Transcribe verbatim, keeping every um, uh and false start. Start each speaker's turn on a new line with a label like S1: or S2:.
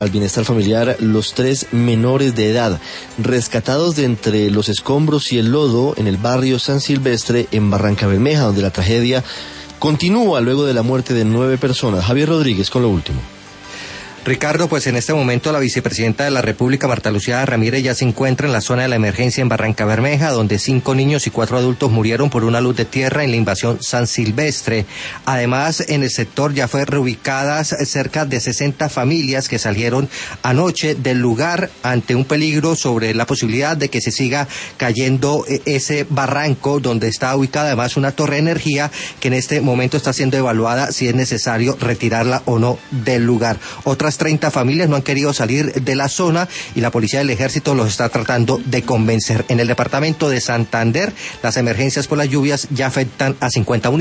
S1: al bienestar familiar los tres menores de edad, rescatados de entre los escombros y el lodo en el barrio San Silvestre en Barrancabermeja, donde la tragedia continúa luego de la muerte de nueve personas. Javier Rodríguez con lo último.
S2: Ricardo, pues en este momento la vicepresidenta de la República, Marta Lucía Ramírez, ya se encuentra en la zona de la emergencia en Barrancabermeja, donde cinco niños y cuatro adultos murieron por una luz de tierra en la invasión San Silvestre. Además, en el sector ya fue reubicadas cerca de sesenta familias que salieron anoche del lugar ante un peligro sobre la posibilidad de que se siga cayendo ese barranco donde está ubicada además una torre de energía que en este momento está siendo evaluada si es necesario retirarla o no del lugar. Otras treinta familias no han querido salir de la zona y la policía del ejército los está tratando de convencer. En el departamento de Santander, las emergencias por las lluvias ya afectan a cincuenta municipios.